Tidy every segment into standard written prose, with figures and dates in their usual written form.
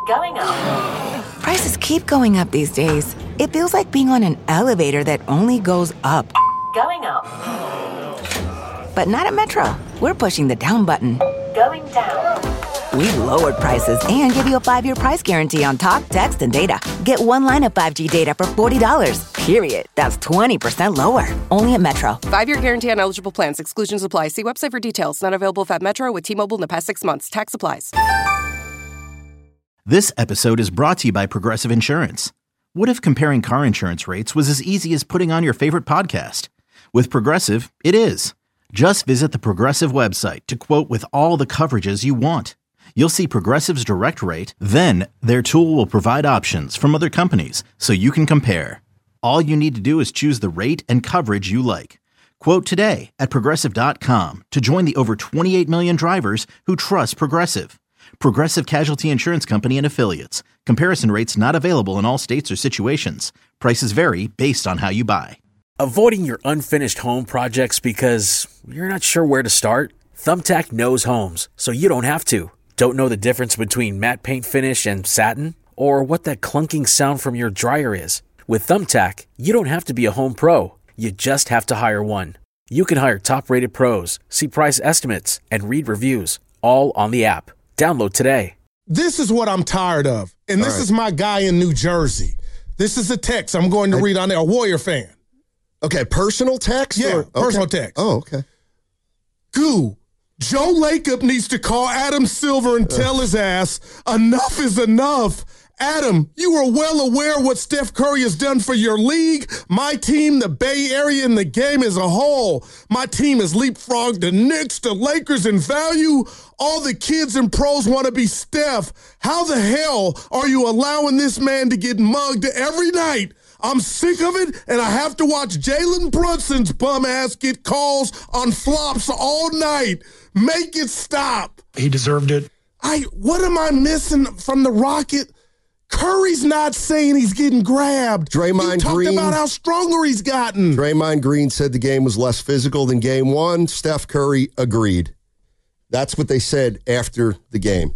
Going up. Prices keep going up these days. It feels like being on an elevator that only goes up. Going up. But not at Metro. We're pushing the down button. Going down. We've lowered prices and give you a 5-year price guarantee on talk, text, and data. Get one line of 5G data for $40, period. That's 20% lower. Only at Metro. 5-year guarantee on eligible plans. Exclusions apply. See website for details. Not available at Metro with T-Mobile in the past 6 months. Tax applies. This episode is brought to you by Progressive Insurance. What if comparing car insurance rates was as easy as putting on your favorite podcast? With Progressive, it is. Just visit the Progressive website to quote with all the coverages you want. You'll see Progressive's direct rate, then their tool will provide options from other companies so you can compare. All you need to do is choose the rate and coverage you like. Quote today at Progressive.com to join the over 28 million drivers who trust Progressive. Progressive Casualty Insurance Company and Affiliates. Comparison rates not available in all states or situations. Prices vary based on how you buy. Avoiding your unfinished home projects because you're not sure where to start? Thumbtack knows homes, so you don't have to. Don't know the difference between matte paint finish and satin? Or what that clunking sound from your dryer is? With Thumbtack, you don't have to be a home pro. You just have to hire one. You can hire top-rated pros, see price estimates, and read reviews, all on the app. Download today. This is what I'm tired of, and this is my guy in New Jersey. This is a text I'm going to read on there, a Warrior fan. Okay, personal text? Yeah, personal text. Oh, okay. Goo, Joe Lacob needs to call Adam Silver and tell his ass, enough is enough. Adam, you are well aware what Steph Curry has done for your league, my team, the Bay Area, and the game as a whole. My team has leapfrogged the Knicks, the Lakers in value. All the kids and pros want to be Steph. How the hell are you allowing this man to get mugged every night? I'm sick of it, and I have to watch Jalen Brunson's bum ass get calls on flops all night. Make it stop. He deserved it. What am I missing from the Rocket? Curry's not saying he's getting grabbed. Draymond Green talked about how stronger he's gotten. Draymond Green said the game was less physical than game one. Steph Curry agreed. That's what they said after the game.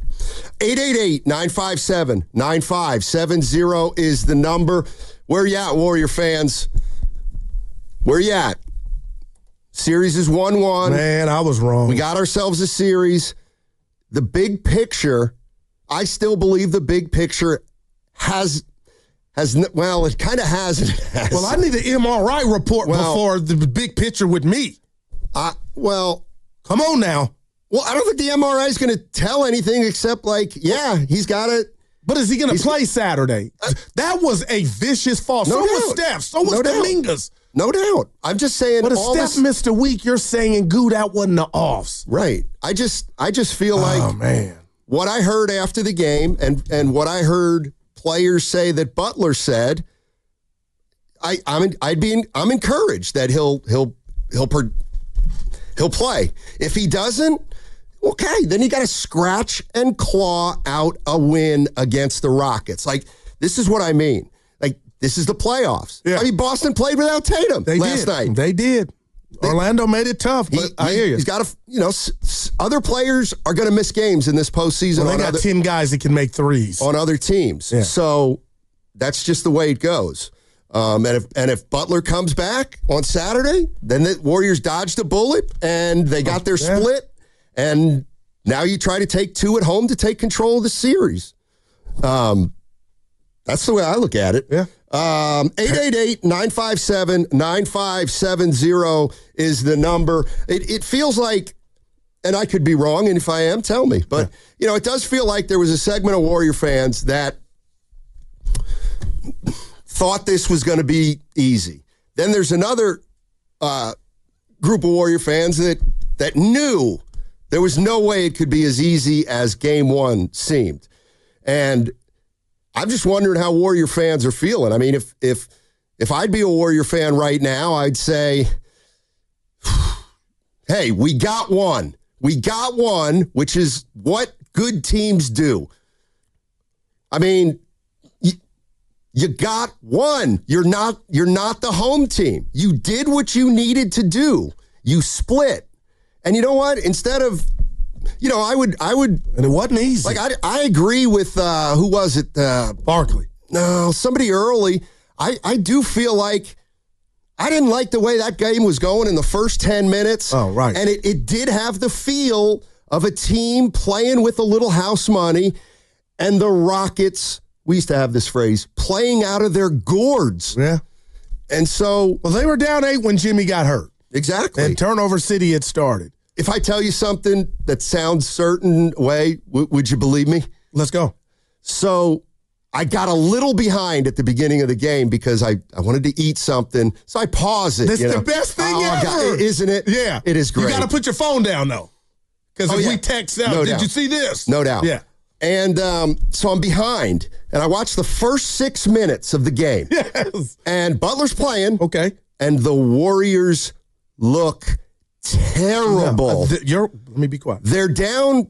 888-957-9570 is the number. Where you at, Warrior fans? Where you at? Series is 1-1. Man, I was wrong. We got ourselves a series. The big picture, I still believe the big picture has well, it kind of has and it has. Well, I need an MRI report before the big picture with me. Well, come on now. Well, I don't think the MRI is going to tell anything except, he's got it. But is he going to play Saturday? That was a vicious fall. So was Steph. So was Dominguez. No doubt. I'm just saying. But if Steph missed a week, you're saying, goo, that wasn't the offs. Right. I just feel like what I heard after the game and what I heard players say that Butler said, I'm encouraged that he'll play. If he doesn't, okay, then you got to scratch and claw out a win against the Rockets. This is what I mean. This is the playoffs. Yeah. I mean, Boston played without Tatum last night. They did. Orlando made it tough, but I hear you. He's got to, other players are going to miss games in this postseason. Well, they got 10 guys that can make threes. On other teams. Yeah. So that's just the way it goes. And if Butler comes back on Saturday, then the Warriors dodged a bullet and they got their split. And now you try to take two at home to take control of the series. That's the way I look at it. Yeah. 888-957-9570 is the number. It feels like, and I could be wrong, and if I am, tell me. But, it does feel like there was a segment of Warrior fans that thought this was going to be easy. Then there's another group of Warrior fans that knew there was no way it could be as easy as game one seemed. And I'm just wondering how Warrior fans are feeling. I mean, if I'd be a Warrior fan right now, I'd say, hey, we got one. We got one, which is what good teams do. I mean, you got one. You're not the home team. You did what you needed to do. You split. And you know what? Instead of I would, and it wasn't easy. like, I agree with, who was it? Barkley. No, somebody early. I do feel like I didn't like the way that game was going in the first 10 minutes. Oh, right. And it did have the feel of a team playing with a little house money, and the Rockets, we used to have this phrase, playing out of their gourds. Yeah. And so. Well, they were down 8 when Jimmy got hurt. Exactly. And turnover city had started. If I tell you something that sounds certain way, would you believe me? Let's go. So I got a little behind at the beginning of the game because I wanted to eat something. So I paused it. This is the best thing ever. God, isn't it? Yeah. It is great. You got to put your phone down, though. Because if we text out, No did doubt. you see this? No doubt. Yeah. And so I'm behind. And I watched the first 6 minutes of the game. Yes. And Butler's playing. Okay. And the Warriors look terrible. Let me be quiet. They're down.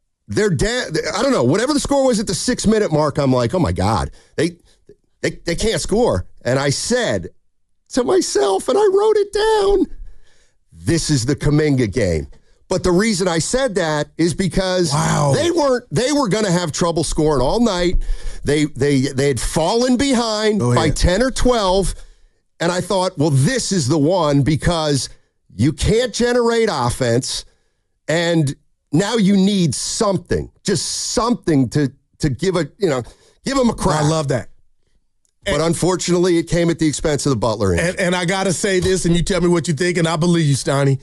I don't know. Whatever the score was at the 6 minute mark, I'm like, oh my God, they can't score. And I said to myself, and I wrote it down, this is the Kuminga game. But the reason I said that is because they were going to have trouble scoring all night. They had fallen behind by 10 or 12. And I thought, well, this is the one because you can't generate offense, and now you need something, just something to give them a crack. I love that. But unfortunately, it came at the expense of the Butler injury. And I got to say this, and you tell me what you think, and I believe you, Steiny.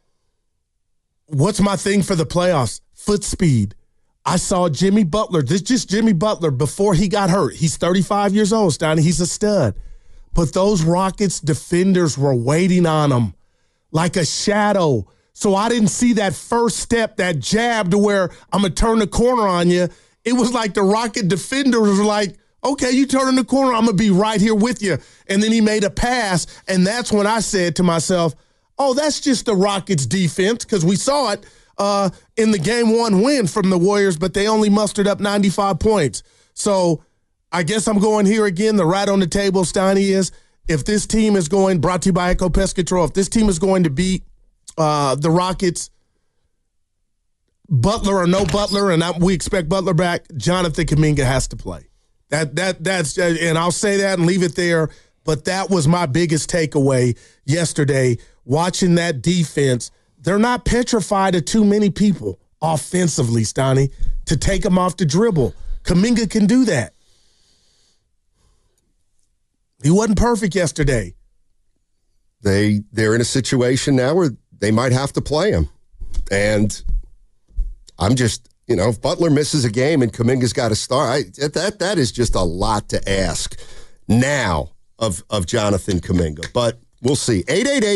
What's my thing for the playoffs? Foot speed. I saw Jimmy Butler. This is just Jimmy Butler before he got hurt. He's 35 years old, Steiny. He's a stud. But those Rockets defenders were waiting on him like a shadow. So I didn't see that first step, that jab to where I'm going to turn the corner on you. It was like the Rocket defenders were like, okay, you turn the corner, I'm going to be right here with you. And then he made a pass, and that's when I said to myself, oh, that's just the Rockets' defense, because we saw it in the Game 1 win from the Warriors, but they only mustered up 95 points. So I guess I'm going here again. The right on the table, Steiny, is if this team is going, brought to you by Echo Pest Control, if this team is going to beat the Rockets, Butler or no Butler, and we expect Butler back, Jonathan Kuminga has to play. That's and I'll say that and leave it there. But that was my biggest takeaway yesterday, watching that defense. They're not petrified of too many people offensively, Steiny, to take them off the dribble. Kuminga can do that. He wasn't perfect yesterday. They're in a situation now where they might have to play him. And I'm just, if Butler misses a game and Kuminga's got to start, that is just a lot to ask now of Jonathan Kuminga. But we'll see.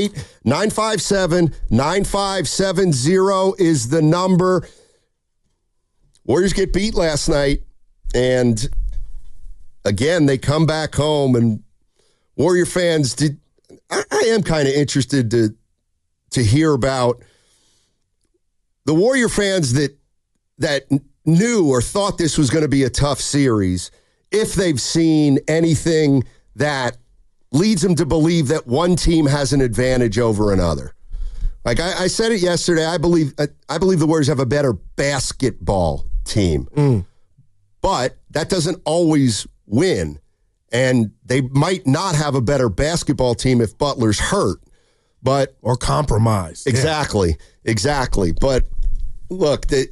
888-957-9570 is the number. Warriors get beat last night, and again, they come back home, and Warrior fans, I am kind of interested to hear about the Warrior fans that knew or thought this was going to be a tough series, if they've seen anything that leads them to believe that one team has an advantage over another. Like I said it yesterday, I believe the Warriors have a better basketball team. But that doesn't always win. And they might not have a better basketball team if Butler's hurt. Or compromised. Exactly. But look, the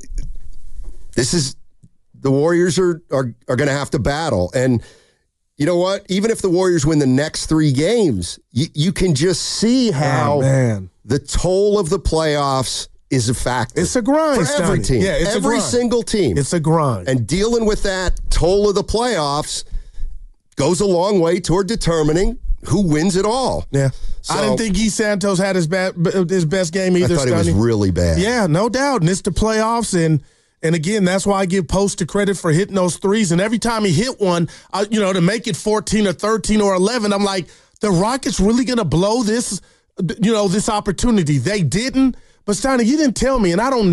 Warriors are going to have to battle. And you know what? Even if the Warriors win the next 3 games, you can just see how the toll of the playoffs is a factor. It's a grind, for every team. Yeah, it's every single team. It's a grind. And dealing with that toll of the playoffs goes a long way toward determining who wins it all. Yeah. So, I didn't think Guy Santos had his best game either. I thought it was really bad. Yeah, no doubt. And it's the playoffs, and again, that's why I give Poster credit for hitting those threes. And every time he hit one, to make it 14 or 13 or 11, I'm like, the Rockets really going to blow this, this opportunity. They didn't. But Steiny, you didn't tell me, and I don't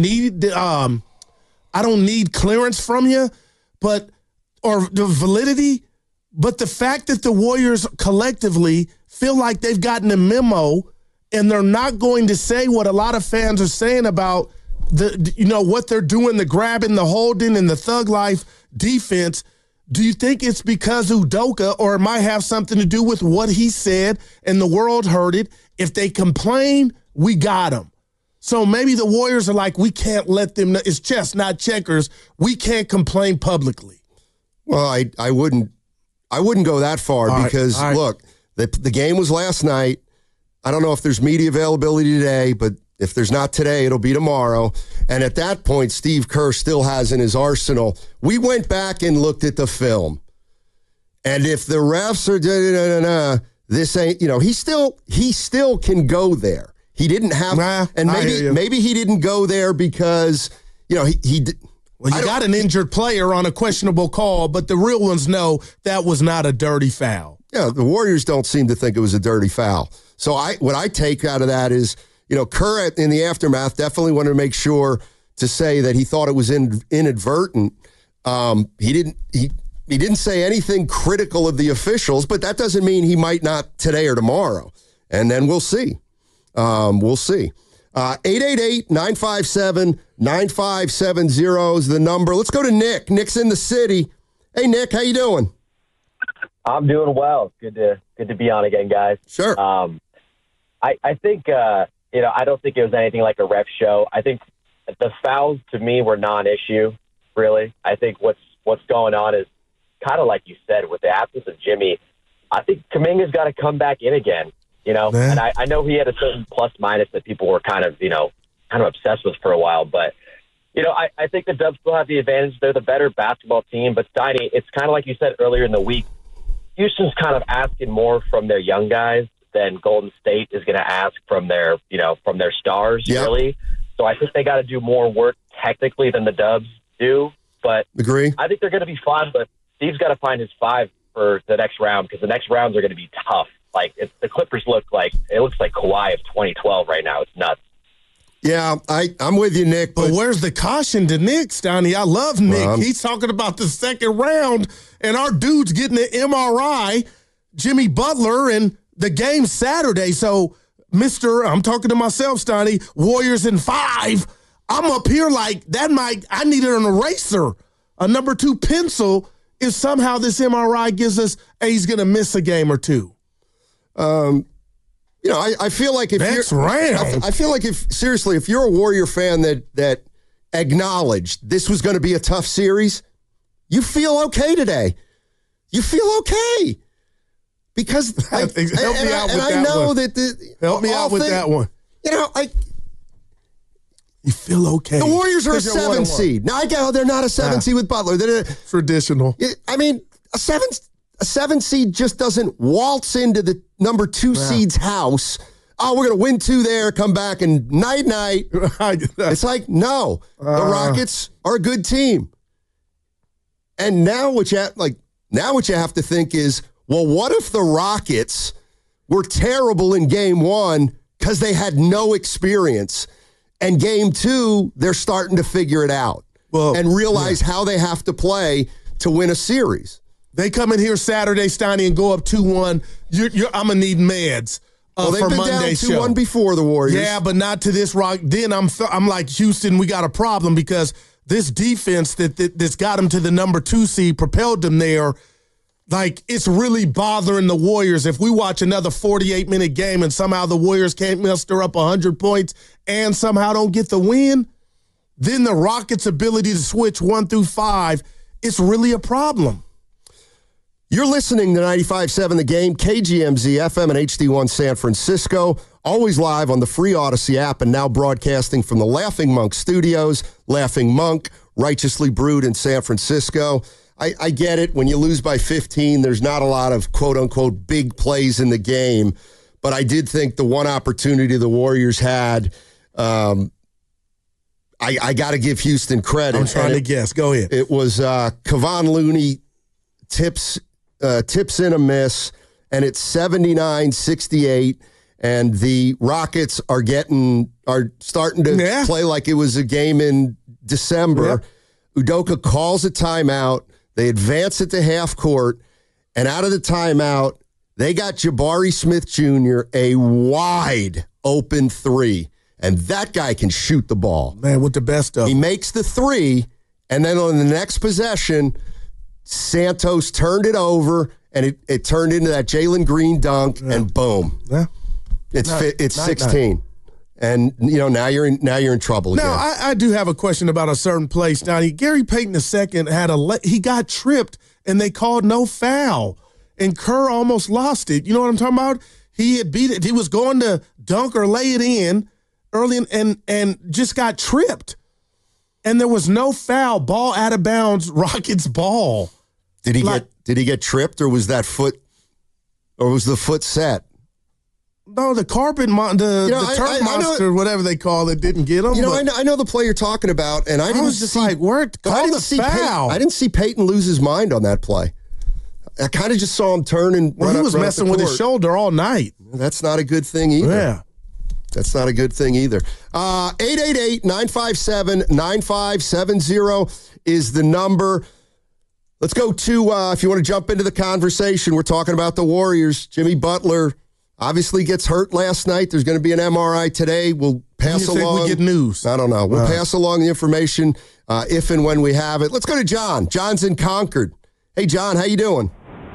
need clearance from you, or the validity. But the fact that the Warriors collectively feel like they've gotten a memo and they're not going to say what a lot of fans are saying about what they're doing, the grabbing, the holding, and the thug life defense. Do you think it's because Udoka, or it might have something to do with what he said and the world heard it? If they complain, we got them. So maybe the Warriors are like, we can't let them know. It's chess, not checkers. We can't complain publicly. Well, I wouldn't go that far because, look, the game was last night. I don't know if there's media availability today, but if there's not today, it'll be tomorrow. And at that point, Steve Kerr still has in his arsenal. We went back and looked at the film. And if the refs are this ain't, he still can go there. He didn't have, and maybe he didn't go there because, he Well, you got an injured player on a questionable call, but the real ones know that was not a dirty foul. Yeah, the Warriors don't seem to think it was a dirty foul. So what I take out of that is, Kerr in the aftermath definitely wanted to make sure to say that he thought it was inadvertent. He didn't say anything critical of the officials, but that doesn't mean he might not today or tomorrow. And then we'll see. We'll see. 888-957-9570 is the number. Let's go to Nick. Nick's in the city. Hey, Nick, how you doing? I'm doing well. Good to be on again, guys. Sure. I think, I don't think it was anything like a ref show. I think the fouls, to me, were non-issue, really. I think what's going on is kind of like you said, with the absence of Jimmy, I think Kuminga's got to come back in again, And I know he had a certain plus-minus that people were kind of obsessed with for a while, but I think the Dubs still have the advantage. They're the better basketball team, but Steiny, it's kind of like you said earlier in the week, Houston's kind of asking more from their young guys than Golden State is going to ask from their stars, really. So I think they got to do more work technically than the Dubs do. But agree. I think they're going to be fine, but Steve's got to find his 5 for the next round because the next rounds are going to be tough. Like the Clippers looks like Kawhi of 2012 right now. It's nuts. Yeah, I'm with you, Nick. But where's the caution to Nick, Stoney? I love Nick. He's talking about the second round, and our dude's getting an MRI, Jimmy Butler, and the game Saturday. So, I'm talking to myself, Stoney, Warriors in 5. I'm up here like I needed an eraser, a number 2 pencil, if somehow this MRI gives us, he's going to miss a game or two. I feel like if you're a Warrior fan that acknowledged this was going to be a tough series, you feel okay today. You feel okay because help me out with that one. You feel okay. The Warriors are a 7 seed. Now I get they're not a 7 seed with Butler. They're traditional. I mean, a 7 seed just doesn't waltz into the number 2 seed's house. Oh, we're going to win 2 there, come back, and night. It's like, no, the Rockets are a good team. And now what you have to think is, well, what if the Rockets were terrible in game 1 because they had no experience, and game 2 they're starting to figure it out and realize how they have to play to win a series. They come in here Saturday, Steiny, and go up 2-1. I'm going to need meds they've for been Monday's down 2-1 show. Before the Warriors. Yeah, but not to this rock. Then I'm like, Houston, we got a problem because this defense that's got them to the number 2 seed, propelled them there. Like, it's really bothering the Warriors. If we watch another 48-minute game and somehow the Warriors can't muster up 100 points and somehow don't get the win, then the Rockets' ability to switch 1 through 5, it's really a problem. You're listening to 95.7 The Game, KGMZ, FM and HD1 San Francisco, always live on the free Odyssey app and now broadcasting from the Laughing Monk Studios. Laughing Monk, righteously brewed in San Francisco. I get it. When you lose by 15, there's not a lot of quote-unquote big plays in the game. But I did think the one opportunity the Warriors had, I got to give Houston credit. I'm trying to guess. Go ahead. It was Kevon Looney tips in a miss, and it's 79-68, and the Rockets are starting to play like it was a game in December. Yep. Udoka calls a timeout. They advance it to half court, and out of the timeout, they got Jabari Smith Jr. a wide open 3. And that guy can shoot the ball. Man, with the best of He makes the three, and then on the next possession, Santos turned it over, and it turned into that Jalen Green dunk, and boom. Yeah. It's 16. And, now you're in trouble again. Now, I do have a question about a certain play, Stoney. Gary Payton II he got tripped, and they called no foul. And Kerr almost lost it. You know what I'm talking about? He had beat it. He was going to dunk or lay it in early and just got tripped. And there was no foul. Ball out of bounds, Rockets ball. Did he get tripped, or was that foot, or was the foot set? No, the carpet, the turf monster, whatever they call it, didn't get him. I know the play you're talking about, and I was just like, where? Call the foul. I didn't see Peyton lose his mind on that play. I kind of just saw him turn and run. He was messing with his shoulder all night. That's not a good thing either. Yeah. That's not a good thing either. 888-957-9570 is the number. Let's go to, if you want to jump into the conversation, we're talking about the Warriors. Jimmy Butler obviously gets hurt last night. There's going to be an MRI today. We'll pass along. We get news? I don't know. We'll pass along the information if and when we have it. Let's go to John. John's in Concord. Hey, John, how you doing?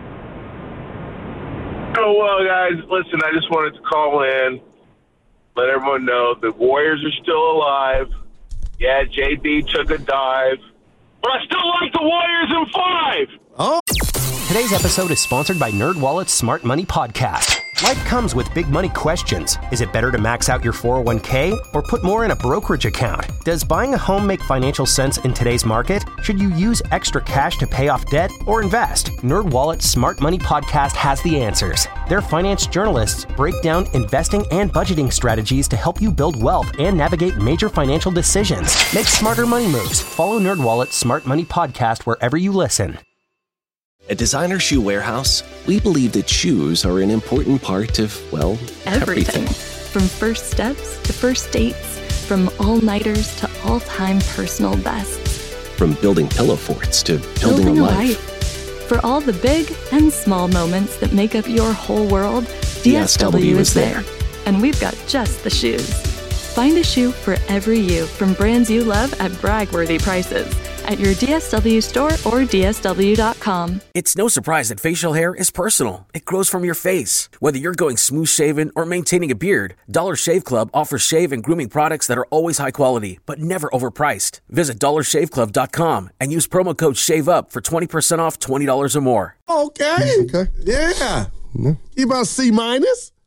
Oh, well, guys, listen, I just wanted to call in, let everyone know the Warriors are still alive. Yeah, JB took a dive, but I still like the Warriors in 5. Oh. Today's episode is sponsored by NerdWallet's Smart Money Podcast. Life comes with big money questions. Is it better to max out your 401k or put more in a brokerage account? Does buying a home make financial sense in today's market? Should you use extra cash to pay off debt or invest? NerdWallet's Smart Money Podcast has the answers. Their finance journalists break down investing and budgeting strategies to help you build wealth and navigate major financial decisions. Make smarter money moves. Follow NerdWallet's Smart Money Podcast wherever you listen. At Designer Shoe Warehouse, we believe that shoes are an important part of, well, everything. From first steps to first dates, from all-nighters to all-time personal bests. From building pillow forts to building a life. For all the big and small moments that make up your whole world, DSW is there. And we've got just the shoes. Find a shoe for every you from brands you love at brag-worthy prices. At your DSW store or DSW.com. It's no surprise that facial hair is personal. It grows from your face. Whether you're going smooth shaven or maintaining a beard, Dollar Shave Club offers shave and grooming products that are always high quality, but never overpriced. Visit DollarShaveClub.com and use promo code SHAVEUP for 20% off $20 or more. Okay. Yeah. You about C-? Yeah,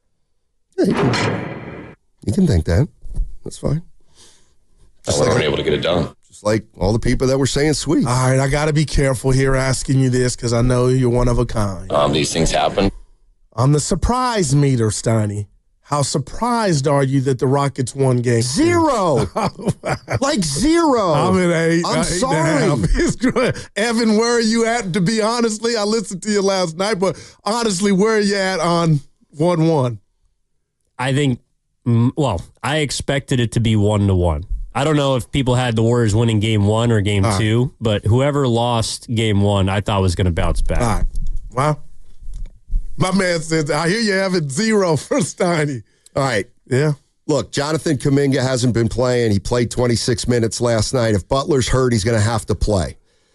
you can think that. That's fine. I wasn't able to get it done. Just like all the people that were saying sweet. All right, I got to be careful here asking you this because I know you're one of a kind. These things happen. On the surprise meter, Steiny, how surprised are you that the Rockets won game 0? Like 0. I'm at 8. I'm sorry. Evan, where are you at? To be honestly, I listened to you last night, but honestly, where are you at on 1-1? I think, I expected it to be 1-1. I don't know if people had the Warriors winning game 1 or game 2, but whoever lost game 1, I thought was going to bounce back. All right. Well, my man says, I hear you having 0 for Steiny. All right. Yeah. Look, Jonathan Kuminga hasn't been playing. He played 26 minutes last night. If Butler's hurt, he's going to have to play.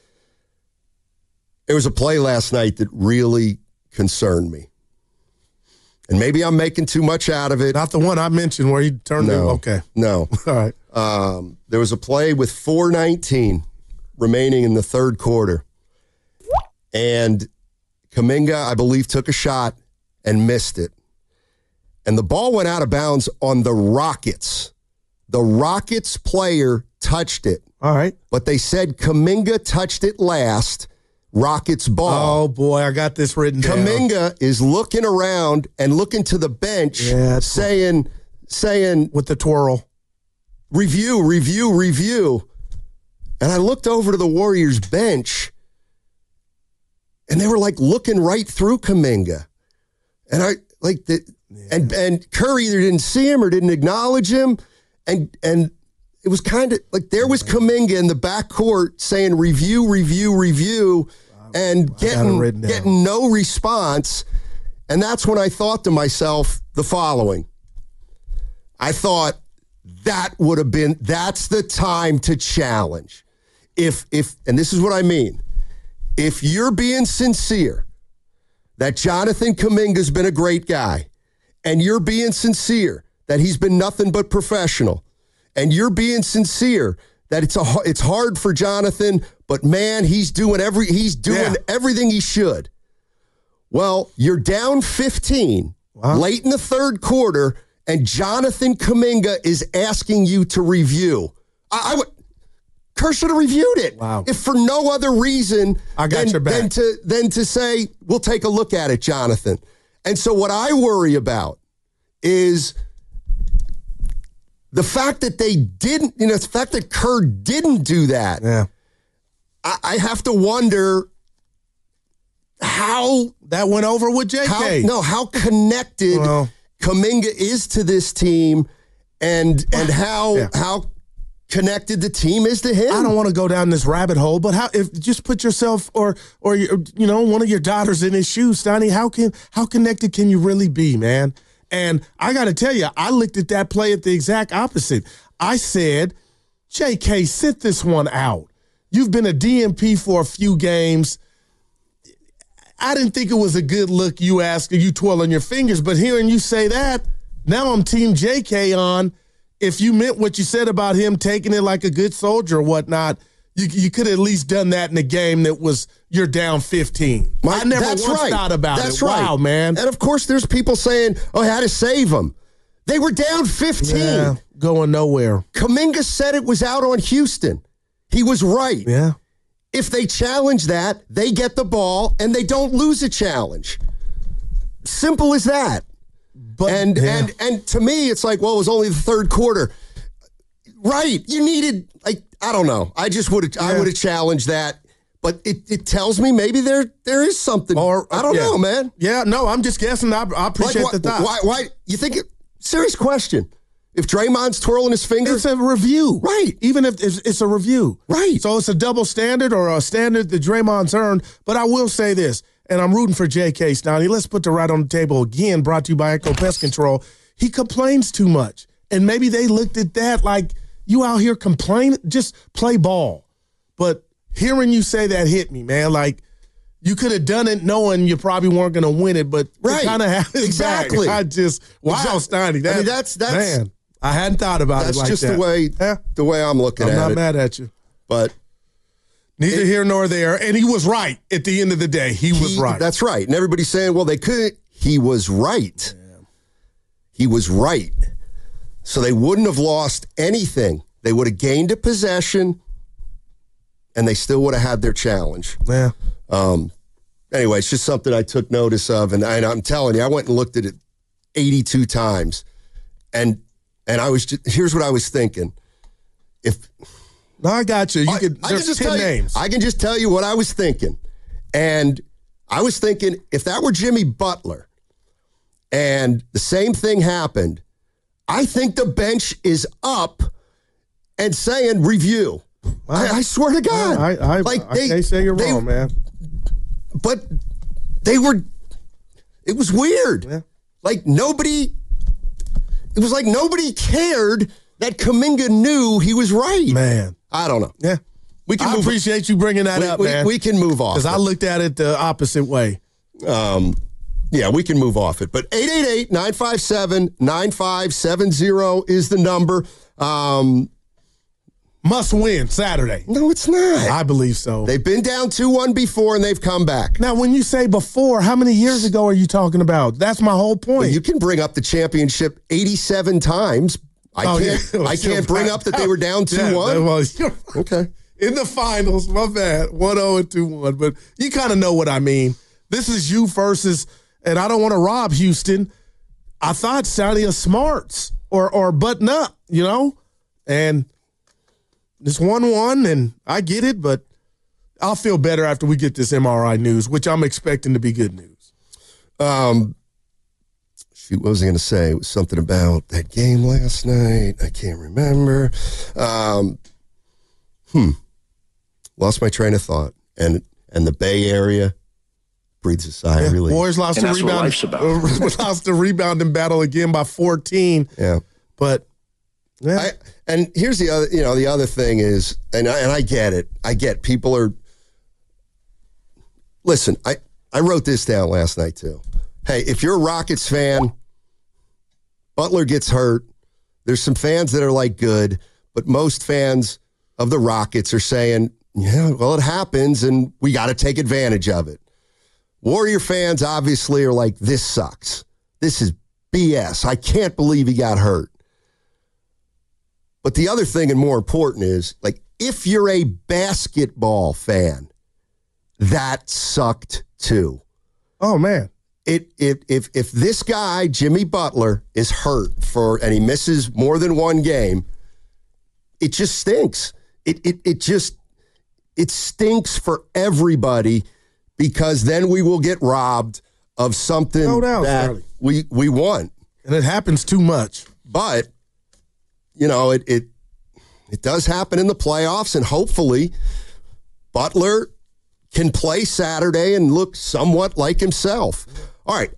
There was a play last night that really concerned me. And maybe I'm making too much out of it. Not the one I mentioned where he turned it. Okay. No. All right. There was a play with 4:19 remaining in the third quarter. And Kuminga, I believe, took a shot and missed it. And the ball went out of bounds on the Rockets. The Rockets player touched it. All right. But they said Kuminga touched it last. Rockets ball. Oh, boy, I got this written down. Kuminga is looking around and looking to the bench, saying with the twirl, review. And I looked over to the Warriors bench, and they were like looking right through Kuminga. And I like that, and Curry either didn't see him or didn't acknowledge him, and it was kind of like there was Kuminga in the backcourt saying review. And getting no response. And that's when I thought to myself the following. I thought that's the time to challenge. If and this is what I mean, if you're being sincere that Jonathan Kuminga's been a great guy, and you're being sincere that he's been nothing but professional, and you're being sincere that it's hard for Jonathan, but man, he's doing everything he should. Well, you're down 15 late in the third quarter, and Jonathan Kuminga is asking you to review. Kerr should have reviewed it. Wow. If for no other reason than to say, we'll take a look at it, Jonathan. And so what I worry about is the fact that they didn't, the fact that Kerr didn't do that. Yeah. I have to wonder how that went over with JK. How connected Kuminga is to this team and how connected the team is to him. I don't want to go down this rabbit hole, but just put yourself or one of your daughters in his shoes, Stoney. How connected can you really be, man? And I got to tell you, I looked at that play at the exact opposite. I said, JK, sit this one out. You've been a DMP for a few games. I didn't think it was a good look, you twirling your fingers, but hearing you say that, now I'm Team JK on. If you meant what you said about him taking it like a good soldier or whatnot, you could have at least done that in a game that was you're down 15. I never once thought about it. Wow, man. And, of course, there's people saying, I had to save them. They were down 15. Yeah, going nowhere. Kuminga said it was out on Houston. He was right. Yeah. If they challenge that, they get the ball, and they don't lose a challenge. Simple as that. But, and to me, it's like, well, it was only the third quarter. Right. You needed, I don't know. I would have challenged that. But it tells me maybe there is something. Or I don't know, man. Yeah, no, I'm just guessing. I appreciate the thought. Why? You think serious question. If Draymond's twirling his fingers? It's a review. Right. Even if it's a review. Right. So it's a double standard or a standard that Draymond's earned. But I will say this, and I'm rooting for J.K. Stoney. Let's put the right on the table again, brought to you by Echo Pest Control. He complains too much. And maybe they looked at that like, you out here complaining? Just play ball. But hearing you say that hit me, man. Like, you could have done it knowing you probably weren't going to win it, but you kind of have his back. I just, Stoney. That's man. I hadn't thought about it like that. That's just the way I'm looking at it. I'm not mad at you. But neither here nor there. And he was right at the end of the day. He was right. That's right. And everybody's saying, well, they couldn't. He was right. Yeah. He was right. So they wouldn't have lost anything. They would have gained a possession, and they still would have had their challenge. Yeah. Anyway, it's just something I took notice of, and I'm telling you, I went and looked at it 82 times, and I was just, here's what I was thinking. I got you. There's 10 names. I can just tell you what I was thinking. And I was thinking, if that were Jimmy Butler and the same thing happened, I think the bench is up and saying review. I swear to God. I can't say you're wrong, man. But it was weird. Yeah. It was like nobody cared that Kuminga knew he was right. Man. I don't know. Yeah. I appreciate you bringing that up, man. We can move off. Because I looked at it the opposite way. Yeah, we can move off it. But 888-957-9570 is the number. Must win Saturday. No, it's not. I believe so. They've been down 2-1 before, and they've come back. Now, when you say before, how many years ago are you talking about? That's my whole point. Well, you can bring up the championship 87 times. I can't bring up that they were down 2-1. Yeah, okay. In the finals, my bad, 1-0 and 2-1. But you kind of know what I mean. This is you versus, and I don't want to rob Houston. I thought Saudi smarts or button up, and it's 1-1, and I get it, but I'll feel better after we get this MRI news, which I'm expecting to be good news. Shoot, what was I going to say? It was something about that game last night. I can't remember. Lost my train of thought. And the Bay Area breathes a sigh of relief. Warriors lost the rebounding battle again by 14. Yeah. But Yeah. And here's the other, the other thing is, and I get it. I get people are. Listen, I wrote this down last night too. Hey, if you're a Rockets fan, Butler gets hurt. There's some fans that are like good, but most fans of the Rockets are saying, yeah, well, it happens and we got to take advantage of it. Warrior fans obviously are like, this sucks. This is BS. I can't believe he got hurt. But the other thing, and more important, is like, if you're a basketball fan, that sucked too. Oh man. If this guy, Jimmy Butler, is hurt and he misses more than one game, it just stinks. It stinks for everybody, because then we will get robbed of something that we want. And it happens too much. But, it does happen in the playoffs, and hopefully Butler can play Saturday and look somewhat like himself. All right,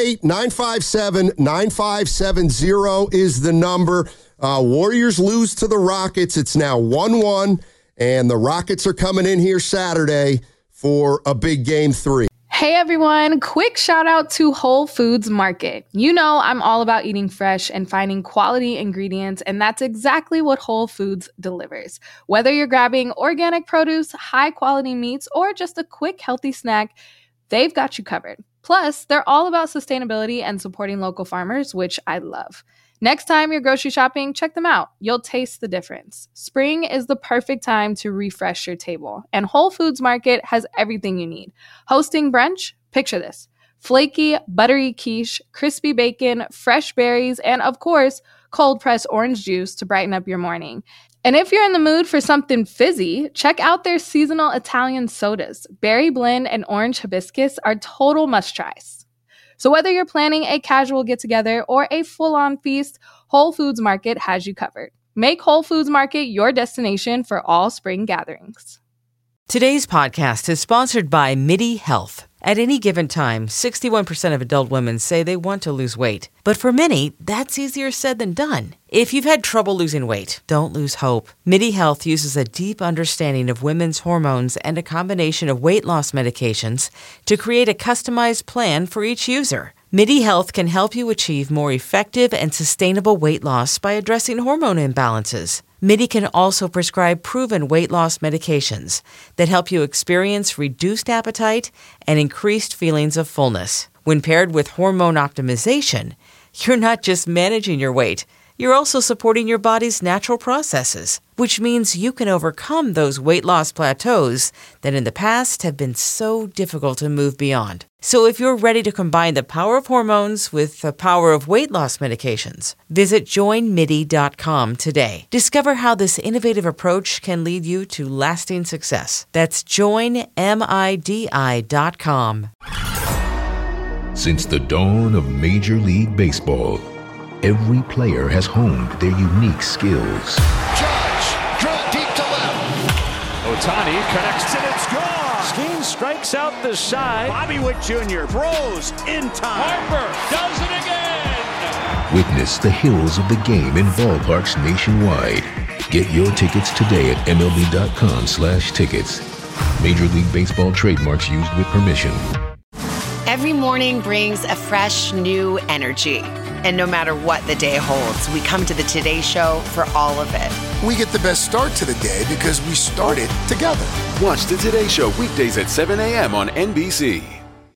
888-957-9570 is the number. Warriors lose to the Rockets. It's now 1-1, and the Rockets are coming in here Saturday for a big game 3. Hey everyone, quick shout out to Whole Foods Market. You know I'm all about eating fresh and finding quality ingredients, and that's exactly what Whole Foods delivers. Whether you're grabbing organic produce, high quality meats, or just a quick healthy snack, they've got you covered. Plus, they're all about sustainability and supporting local farmers, which I love. Next time you're grocery shopping, check them out. You'll taste the difference. Spring is the perfect time to refresh your table, and Whole Foods Market has everything you need. Hosting brunch? Picture this. Flaky, buttery quiche, crispy bacon, fresh berries, and of course, cold-pressed orange juice to brighten up your morning. And if you're in the mood for something fizzy, check out their seasonal Italian sodas. Berry blend and orange hibiscus are total must-tries. So whether you're planning a casual get-together or a full-on feast, Whole Foods Market has you covered. Make Whole Foods Market your destination for all spring gatherings. Today's podcast is sponsored by MIDI Health. At any given time, 61% of adult women say they want to lose weight. But for many, that's easier said than done. If you've had trouble losing weight, don't lose hope. MIDI Health uses a deep understanding of women's hormones and a combination of weight loss medications to create a customized plan for each user. MIDI Health can help you achieve more effective and sustainable weight loss by addressing hormone imbalances. MIDI can also prescribe proven weight loss medications that help you experience reduced appetite and increased feelings of fullness. When paired with hormone optimization, you're not just managing your weight, you're also supporting your body's natural processes, which means you can overcome those weight loss plateaus that in the past have been so difficult to move beyond. So if you're ready to combine the power of hormones with the power of weight loss medications, visit joinmidi.com today. Discover how this innovative approach can lead you to lasting success. That's joinmidi.com. Since the dawn of Major League Baseball, every player has honed their unique skills. Judge, drill deep to left. Ohtani connects and it's gone. Skeen strikes out the side. Bobby Witt Jr. throws in time. Harper does it again. Witness the hills of the game in ballparks nationwide. Get your tickets today at MLB.com/tickets. Major League Baseball trademarks used with permission. Every morning brings a fresh, new energy. And no matter what the day holds, we come to the Today Show for all of it. We get the best start to the day because we started together. Watch the Today Show weekdays at 7 a.m. on NBC.